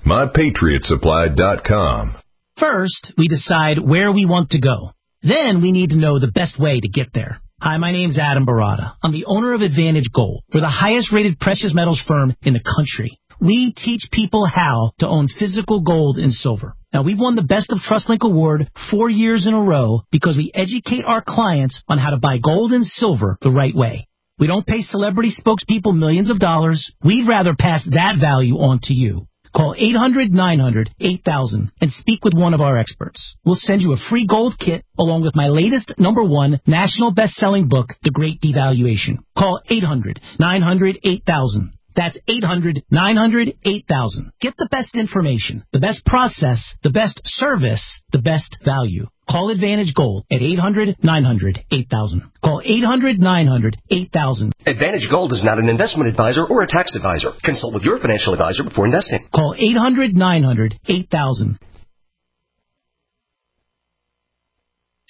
Speaker 20: MyPatriotSupply.com.
Speaker 21: First, we decide where we want to go. Then we need to know the best way to get there. Hi, my name's Adam Barada. I'm the owner of Advantage Gold. We're the highest-rated precious metals firm in the country. We teach people how to own physical gold and silver. Now, we've won the Best of TrustLink Award 4 years in a row because we educate our clients on how to buy gold and silver the right way. We don't pay celebrity spokespeople millions of dollars. We'd rather pass that value on to you. Call 800-900-8000 and speak with one of our experts. We'll send you a free gold kit along with my latest #1 national best-selling book, The Great Devaluation. Call 800-900-8000. That's 800-900-8000. Get the best information, the best process, the best service, the best value. Call Advantage Gold at 800-900-8000. Call 800-900-8000.
Speaker 8: Advantage Gold is not an investment advisor or a tax advisor. Consult with your financial advisor before investing.
Speaker 21: Call 800-900-8000.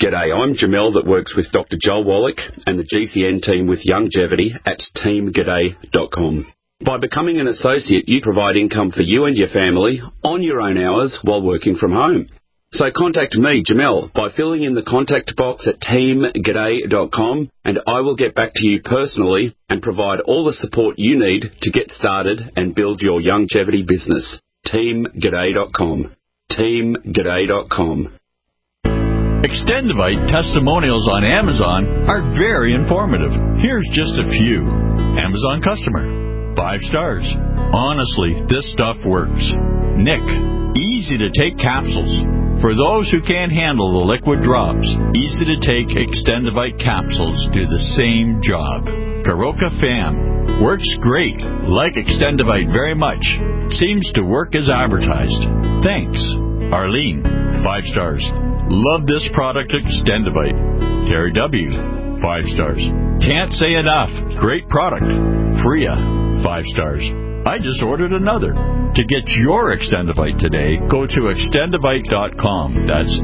Speaker 1: G'day, I'm Jamel that works with Dr. Joel Wallach and the GCN team with Longevity at teamg'day.com. By becoming an associate, you provide income for you and your family on your own hours while working from home. So contact me, Jamel, by filling in the contact box at teamg'day.com, and I will get back to you personally and provide all the support you need to get started and build your longevity business. teamg'day.com. teamg'day.com.
Speaker 22: Extendivite testimonials on Amazon are very informative. Here's just a few. Amazon customer, 5 stars. Honestly, this stuff works. Nick, easy to take capsules. For those who can't handle the liquid drops, easy to take Extendivite capsules do the same job. Karoka Fam, works great. Like Extendivite very much. Seems to work as advertised. Thanks. Arlene, 5 stars. Love this product, Extendivite. Terry W., 5 stars. Can't say enough. Great product. Freya, 5 stars. I just ordered another. To get your Extendivite today, go to extendivite.com. That's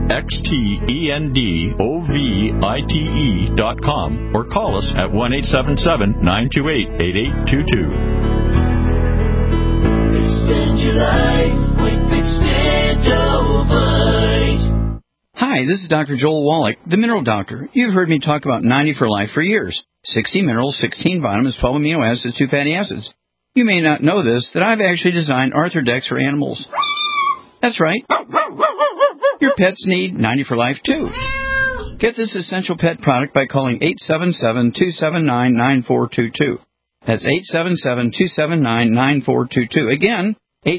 Speaker 22: XTENDOVITE.com, or call us at 1-877-928-8822.
Speaker 23: Extend your life with Extendovite.
Speaker 17: Hi, this is Dr. Joel Wallach, the Mineral Doctor. You've heard me talk about 90 for Life for years. 60 minerals, 16 vitamins, 12 amino acids, 2 fatty acids. You may not know this, that I've actually designed Arthrodex for animals. That's right. Your pets need 90 for Life, too. Get this essential pet product by calling 877-279-9422. That's 877-279-9422. Again,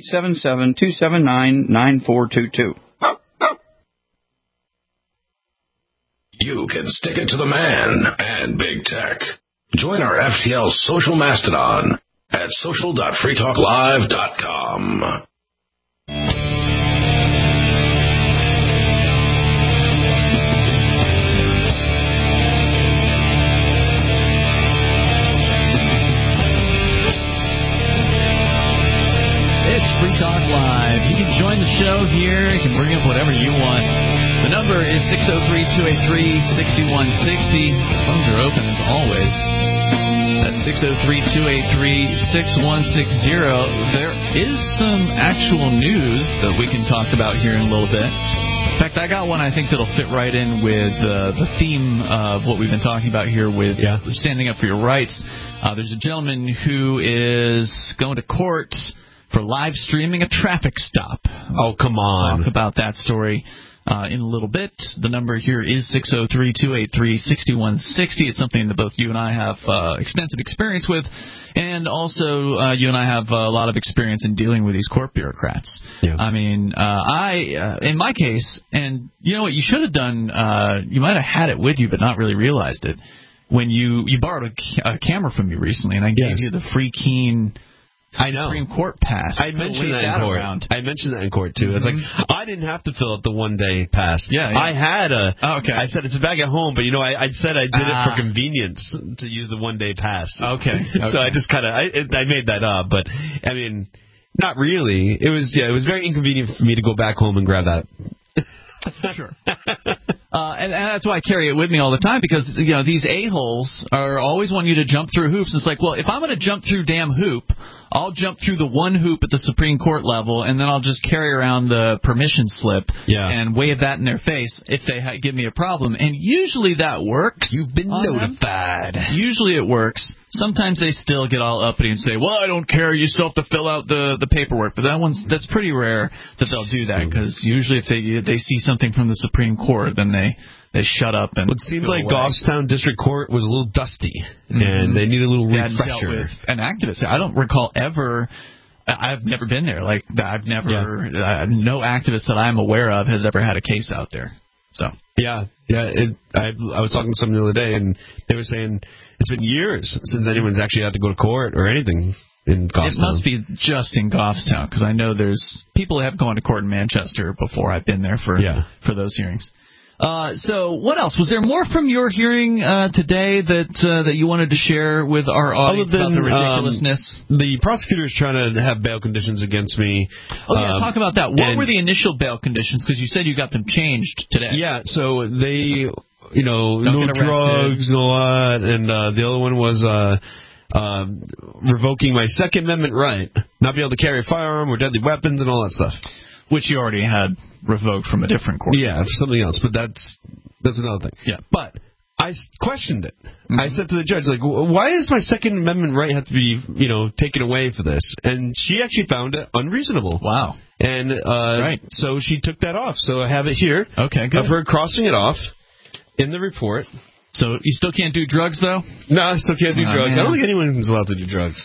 Speaker 17: 877-279-9422.
Speaker 2: You can stick it to the man and big tech. Join our FTL social mastodon at social.freetalklive.com.
Speaker 3: It's Free Talk Live. You can join the show here. You can bring up whatever you want. The number is 603-283-6160. Phones are open as always. That's 603-283-6160. There is some actual news that we can talk about here in a little bit. In fact, I got one I think that'll fit right in with the theme of what we've been talking about here with standing up for your rights. There's a gentleman who is going to court for live streaming a traffic stop.
Speaker 4: Oh, come on.
Speaker 3: We'll talk about that story in a little bit. The number here is 603-283-6160. It's something that both you and I have extensive experience with, and also you and I have a lot of experience in dealing with these court bureaucrats. Yeah. I mean, in my case, and you know what you should have done, you might have had it with you but not really realized it, when you borrowed a camera from me recently, and I gave you the free Keen Supreme Court pass.
Speaker 4: I mentioned that in court. I mentioned that in court too. It's like I didn't have to fill out the 1-day pass. I had a. I said it's back at home, but I said I did it for convenience to use the 1-day pass. Okay. So I just kind of I made that up, but I mean, not really. It was very inconvenient for me to go back home and grab that.
Speaker 3: Sure. And that's why I carry it with me all the time, because these a-holes are always want you to jump through hoops. It's like, well, if I'm going to jump through damn hoop, I'll jump through the one hoop at the Supreme Court level, and then I'll just carry around the permission slip and wave that in their face if they give me a problem. And usually that works.
Speaker 4: You've been notified.
Speaker 3: Usually it works. Sometimes they still get all uppity and say, well, I don't care, you still have to fill out the paperwork. But that's pretty rare that they'll do that, because usually if they see something from the Supreme Cort, then they shut up. And
Speaker 4: it seemed like Goffstown District Court was a little dusty, and they need a little refresher.
Speaker 3: Dealt with an activist. I don't recall ever. I've never been there. Like I've never. No activist that I'm aware of has ever had a case out there. So
Speaker 4: I was talking to someone the other day, and they were saying it's been years since anyone's actually had to go to court or anything in Goffstown.
Speaker 3: It must be just in Goffstown, because I know there's people that have gone to court in Manchester before. I've been there for those hearings. So what else? Was there more from your hearing today that you wanted to share with our audience about the ridiculousness?
Speaker 4: The prosecutor is trying to have bail conditions against me.
Speaker 3: Talk about that. What were the initial bail conditions? Because you said you got them changed today.
Speaker 4: Yeah, so they, no drugs, no lot, and the other one was revoking my Second Amendment right, not be able to carry a firearm or deadly weapons and all that stuff.
Speaker 3: Which you already had revoked from a different court.
Speaker 4: Yeah, something else, but that's another thing.
Speaker 3: Yeah.
Speaker 4: But I questioned it. I said to the judge, like, why does my Second Amendment right have to be, taken away for this? And she actually found it unreasonable.
Speaker 3: Wow.
Speaker 4: And so she took that off. So I have it here.
Speaker 3: Okay, good.
Speaker 4: Of her crossing it off in the report.
Speaker 3: So you still can't do drugs, though?
Speaker 4: No, I still can't do drugs.
Speaker 3: Man.
Speaker 4: I don't think anyone's allowed to do drugs.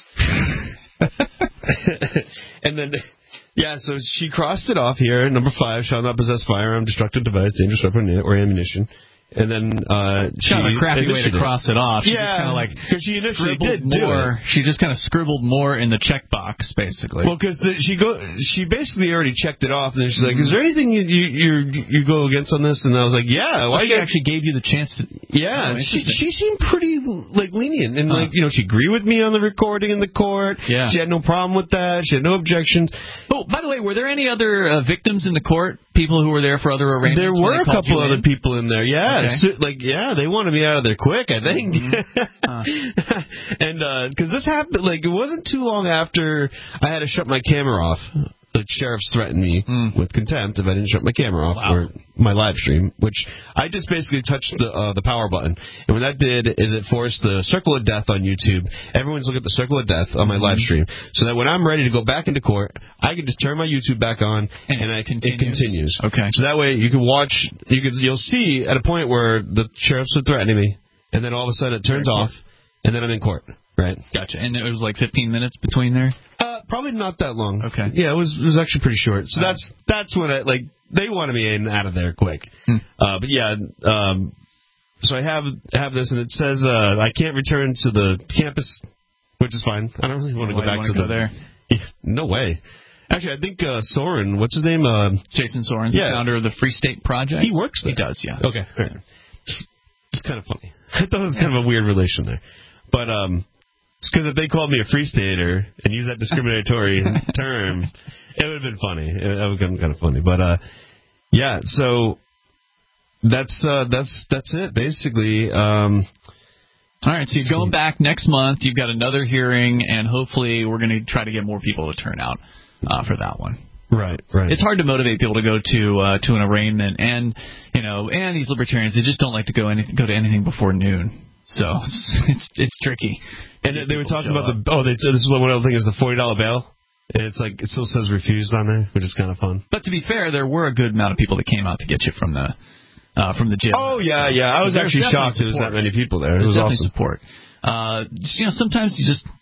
Speaker 4: And then... Yeah, so she crossed it off here. Number 5, shall not possess firearm, destructive device, dangerous weapon, or ammunition. And then she
Speaker 3: kind of a crappy way to cross it off. She
Speaker 4: just
Speaker 3: kind of like
Speaker 4: she initially did
Speaker 3: more. She just kind of scribbled more in the checkbox, basically.
Speaker 4: Well, because she basically already checked it off, and then she's like, "Is there anything you go against on this?" And I was like, "Yeah."
Speaker 3: Well, she actually gave you the chance to.
Speaker 4: Yeah, she seemed pretty lenient, and she agreed with me on the recording in the court.
Speaker 3: Yeah,
Speaker 4: she had no problem with that. She had no objections.
Speaker 3: Oh, by the way, were there any other victims in the court? People who were there for other arraignments?
Speaker 4: There were a couple other people in there. Yeah.
Speaker 3: Okay.
Speaker 4: So, they wanted me out of there quick, I think. And because this happened, it wasn't too long after I had to shut my camera off. The sheriffs threatened me with contempt if I didn't shut my camera off or my live stream, which I just basically touched the power button. And what that did is it forced the circle of death on YouTube. Everyone's looking at the circle of death on my live stream, so that when I'm ready to go back into court, I can just turn my YouTube back on and it continues.
Speaker 3: Okay.
Speaker 4: So that way you can watch. You'll see at a point where the sheriffs are threatening me, and then all of a sudden it turns off, and then I'm in court. Right.
Speaker 3: Gotcha. And it was like 15 minutes between there?
Speaker 4: Probably not that long.
Speaker 3: Okay.
Speaker 4: Yeah, it was actually pretty short. So that's when they wanted me in and out of there quick. But yeah, so I have this, and it says I can't return to the campus, which is fine. I don't really want to go back to
Speaker 3: there.
Speaker 4: Yeah, no way. Actually, I think Soren, what's his name?
Speaker 3: Jason Soren's the founder of the Free State Project.
Speaker 4: He works there.
Speaker 3: He does, yeah.
Speaker 4: Okay. All right. It's kind of funny. I thought it was kind of a weird relation there. But it's because if they called me a free stater and used that discriminatory term, it would have been funny. It would have been kind of funny. But yeah, so that's it basically.
Speaker 3: All right, so you're going back next month. You've got another hearing, and hopefully we're going to try to get more people to turn out for that one.
Speaker 4: Right.
Speaker 3: It's hard to motivate people to go to an arraignment, and these libertarians, they just don't like to go to anything before noon. So it's tricky.
Speaker 4: And they were talking about this is one other thing is the $40 bail. And it's like it still says refused on there, which is kind of fun.
Speaker 3: But to be fair, there were a good amount of people that came out to get you from the jail.
Speaker 4: Oh yeah. I was actually shocked there was that many people there. It was awesome.
Speaker 3: Support. Sometimes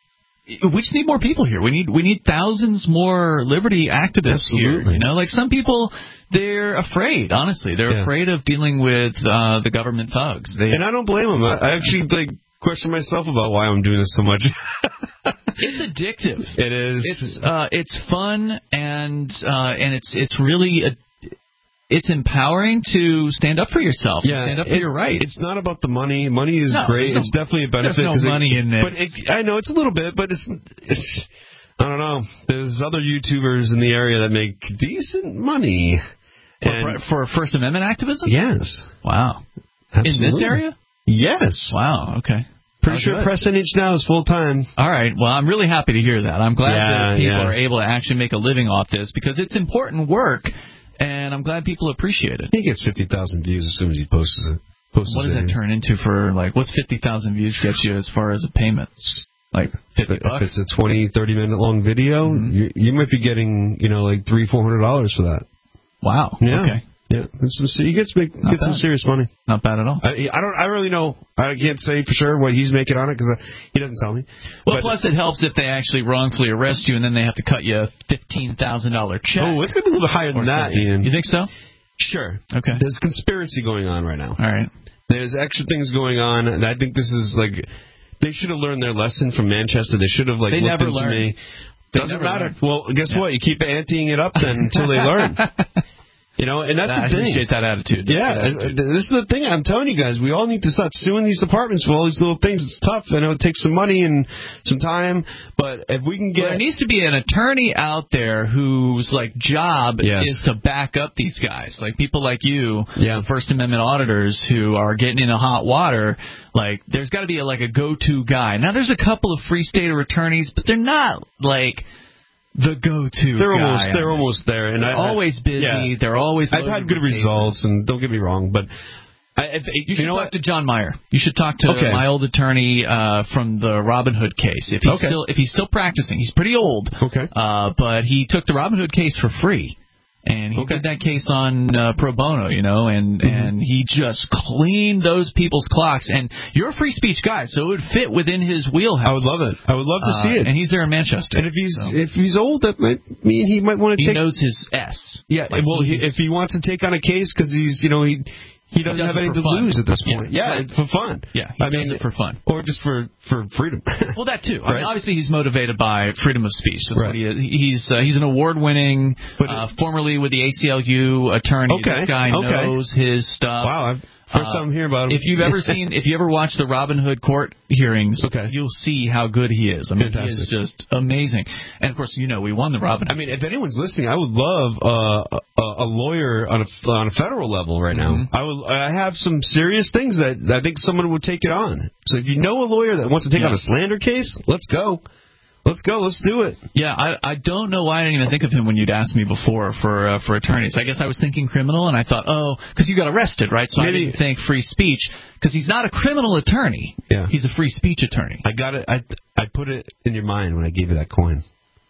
Speaker 3: we just need more people here. We need thousands more liberty activists here. Some people, they're afraid. Honestly, they're afraid of dealing with the government thugs.
Speaker 4: And I don't blame them. I actually question myself about why I'm doing this so much.
Speaker 3: It's addictive.
Speaker 4: It is.
Speaker 3: It's fun and it's really it's empowering to stand up for yourself.
Speaker 4: Yeah,
Speaker 3: stand up for your rights.
Speaker 4: It's not about the money. Money is great. It's definitely a benefit.
Speaker 3: There's no money in there.
Speaker 4: But I know it's a little bit, but it's. I don't know. There's other YouTubers in the area that make decent money.
Speaker 3: For First Amendment activism?
Speaker 4: Yes.
Speaker 3: Wow.
Speaker 4: Absolutely.
Speaker 3: In this area?
Speaker 4: Yes.
Speaker 3: Wow. Okay.
Speaker 4: Pretty sure Press NH now is full time.
Speaker 3: All right. Well, I'm really happy to hear that. I'm glad that people are able to actually make a living off this because it's important work, and I'm glad people appreciate it.
Speaker 4: He gets 50,000 views as soon as he posts it.
Speaker 3: What does that turn into for, what's 50,000 views get you as far as a payment? $50?
Speaker 4: If it's a 20, 30-minute long video, you might be getting, $300-400 for that.
Speaker 3: Wow.
Speaker 4: Yeah.
Speaker 3: Okay.
Speaker 4: Yeah. He gets some serious money.
Speaker 3: Not bad at all.
Speaker 4: I really know. I can't say for sure what he's making on it because he doesn't tell me.
Speaker 3: Well, plus it helps if they actually wrongfully arrest you and then they have to cut you a $15,000 check.
Speaker 4: Oh, it's going to be a little bit higher than that, Ian.
Speaker 3: You think so?
Speaker 4: Sure.
Speaker 3: Okay.
Speaker 4: There's conspiracy going on right now.
Speaker 3: All right.
Speaker 4: There's extra things going on, and I think this is they should have learned their lesson from Manchester. They should have
Speaker 3: they
Speaker 4: looked
Speaker 3: never
Speaker 4: into
Speaker 3: learned.
Speaker 4: me. Doesn't matter. Well, guess what? You keep anteing it up then until they learn. You know, and that's
Speaker 3: I
Speaker 4: the thing.
Speaker 3: appreciate that attitude.
Speaker 4: This is the thing. I'm telling you guys, we all need to start suing these departments for all these little things. It's tough. I know it takes some money and some time, but if we can get...
Speaker 3: There needs to be an attorney out there whose job is to back up these guys. Like people like you, First Amendment auditors who are getting into hot water. Like, there's got to be a go-to guy. Now, there's a couple of free state attorneys, but they're not the go-to guy.
Speaker 4: They're almost there, and
Speaker 3: always busy. Yeah. They're always.
Speaker 4: I've had good results, and don't get me wrong, but
Speaker 3: you should talk to John Meyer. You should talk to my old attorney from the Robin Hood case. If he's still practicing, he's pretty old. But he took the Robin Hood case for free. And he did that case on pro bono, and he just cleaned those people's clocks. And you're a free speech guy, so it would fit within his wheelhouse.
Speaker 4: I would love it. I would love to see it.
Speaker 3: And he's there in Manchester.
Speaker 4: And if he's old, that might mean he might want to take...
Speaker 3: He knows his S.
Speaker 4: Yeah, if he wants to take on a case because he's, he doesn't have anything to lose at this point. Yeah, for fun.
Speaker 3: Yeah, he does it for fun.
Speaker 4: Or just for freedom.
Speaker 3: Well, that too. I mean, obviously, he's motivated by freedom of speech. That's what he is. He's an award-winning, formerly with the ACLU attorney. This guy knows his stuff.
Speaker 4: Wow, first time I'm hearing about him.
Speaker 3: If you ever watched the Robin Hood court hearings, you'll see how good he is. I mean, he is just amazing. And of course, we won the Robin Hood.
Speaker 4: I mean, if anyone's listening, I would love a lawyer on a federal level right now. I have some serious things that I think someone would take it on. So if you know a lawyer that wants to take on a slander case, let's go. Let's go. Let's do it.
Speaker 3: Yeah, I don't know why I didn't even think of him when you'd asked me before for attorneys. I guess I was thinking criminal, and I thought, because you got arrested, right? So I didn't think free speech, because he's not a criminal attorney.
Speaker 4: Yeah.
Speaker 3: He's a free speech attorney.
Speaker 4: I got it. I put it in your mind when I gave you that coin.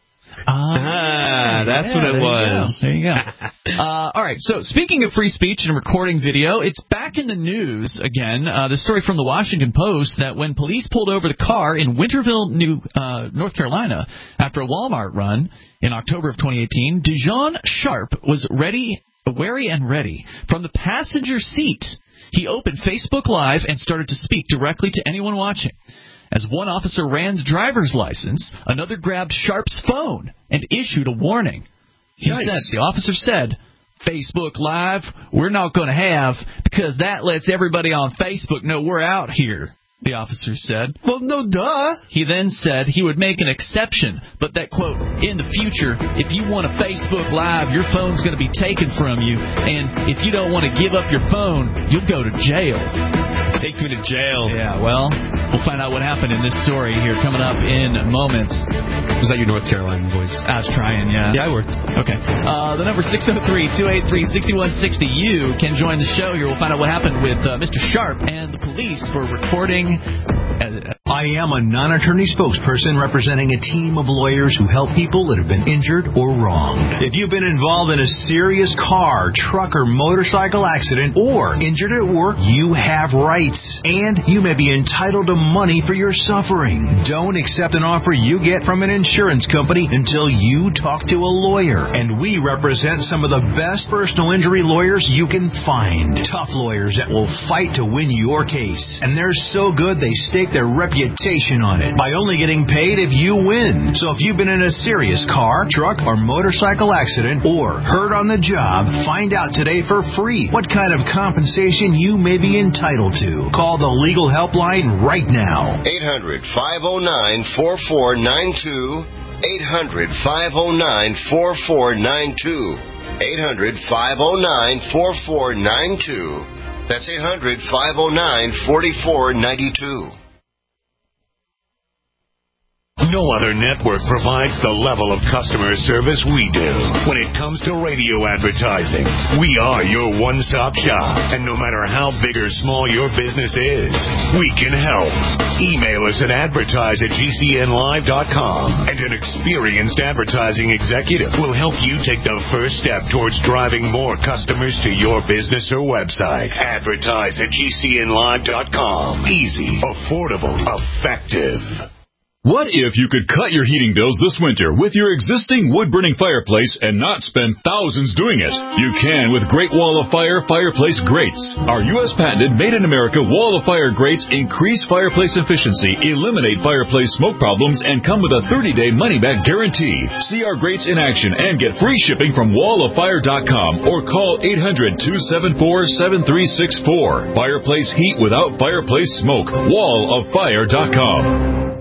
Speaker 4: That's what it was.
Speaker 3: There you go. All right, so speaking of free speech and recording video, it's back in the news again. The story from the Washington Post that when police pulled over the car in Winterville, North Carolina, after a Walmart run in October of 2018, Dijon Sharp was wary and ready. From the passenger seat, he opened Facebook Live and started to speak directly to anyone watching. As one officer ran the driver's license, another grabbed Sharp's phone and issued a warning. The officer said, Facebook Live, we're not going to have, because that lets everybody on Facebook know we're out here, the officer said.
Speaker 4: Well, no duh.
Speaker 3: He then said he would make an exception, but that, quote, in the future, if you want a Facebook Live, your phone's going to be taken from you, and if you don't want to give up your phone, you'll go to jail.
Speaker 4: Take me to jail.
Speaker 3: Yeah, well, we'll find out what happened in this story here coming up in moments.
Speaker 4: Was that your North Carolina voice?
Speaker 3: I was trying, yeah.
Speaker 4: Yeah, I worked.
Speaker 3: Okay. The number 603-283-6160. You can join the show here. We'll find out what happened with Mr. Sharp and the police for recording.
Speaker 11: I am a non-attorney spokesperson representing a team of lawyers who help people that have been injured or wronged. If you've been involved in a serious car, truck, or motorcycle accident, or injured at work, you have rights, and you may be entitled to money for your suffering. Don't accept an offer you get from an insurance company until you talk to a lawyer, and we represent some of the best personal injury lawyers you can find. Tough lawyers that will fight to win your case, and they're so good they stake their reputation on it by only getting paid if you win. So if you've been in a serious car, truck, or motorcycle accident, or hurt on the job, find out today for free what kind of compensation you may be entitled to. Call the legal helpline right now.
Speaker 5: 800-509-4492. 800-509-4492. 800-509-4492. That's 800-509-4492.
Speaker 6: No other network provides the level of customer service we do. When it comes to radio advertising, we are your one-stop shop. And no matter how big or small your business is, we can help. Email us at advertise@gcnlive.com, and an experienced advertising executive will help you take the first step towards driving more customers to your business or website. Advertise@gcnlive.com. Easy, affordable, effective.
Speaker 12: What if you could cut your heating bills this winter with your existing wood-burning fireplace and not spend thousands doing it? You can with Great Wall of Fire fireplace grates. Our U.S. patented made-in-America Wall of Fire grates increase fireplace efficiency, eliminate fireplace smoke problems, and come with a 30-day money-back guarantee. See our grates in action and get free shipping from walloffire.com or call 800-274-7364. Fireplace heat without fireplace smoke. walloffire.com.